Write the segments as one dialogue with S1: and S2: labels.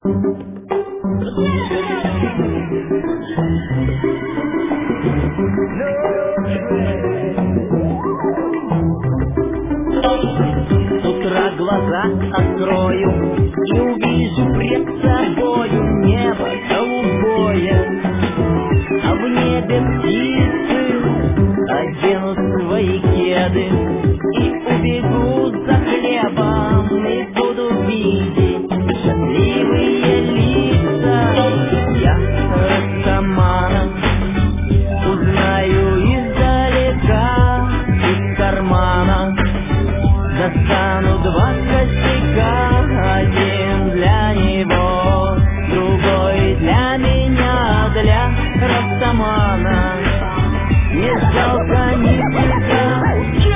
S1: С утра глаза открою и увижу пред собою небо голубое, а в небе птицы оденут свои кеды и убегу за хлебом и буду видеть счастливые лица. Я растамана узнаю издалека, из кармана достану два косяка, один для него, другой для меня, для растамана. Не жалко никогда.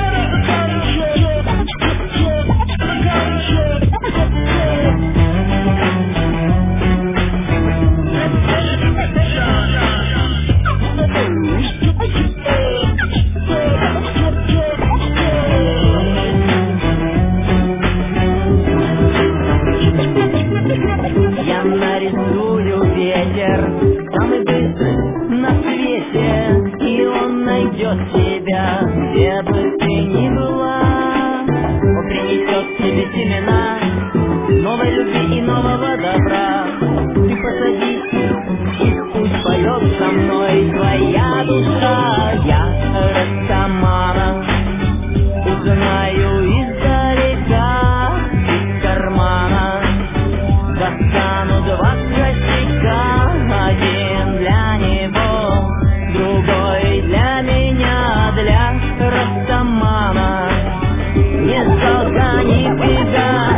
S1: Я нарисую ветер, самый быстрый на свете, и он найдет тебя, где бы ты ни была. Он принесет тебе семена новой любви и нового добра. Ты посади их, пусть поет со мной твоя душа. Я растамана узнаю издалека, из кармана достану два косяка, один для него, другой для меня, для растамана. Не жалко нифига.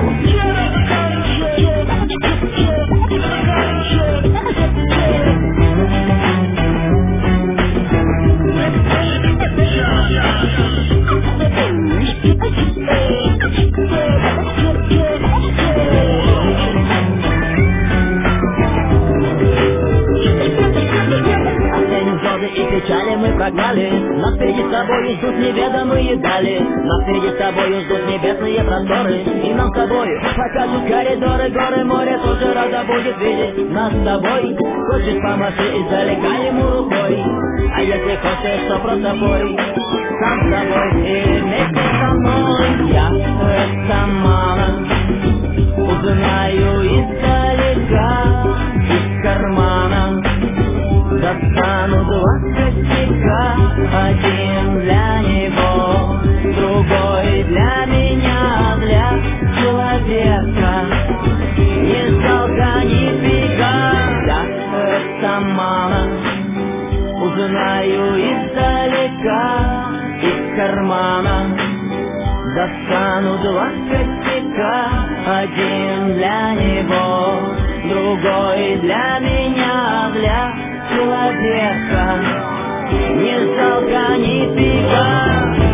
S1: И печали мы прогнали, нас впереди с тобою ждут неведомые дали, нас впереди с тобою ждут небесные просторы, и нам с тобою покажут коридоры, горы, море тоже рада будет видеть нас с тобой. Хочешь, помаши издалека ему рукой, а если хочешь, то просто пой сам с тобой и вместе со мной. Я растамана узнаю издалека, из кармана достану два косяка, один для него, другой для меня, для человека. Не жалко нифига. Я растамана узнаю издалека, из кармана достану два косяка, один для него, другой для меня, для человека. Не жалко нифига.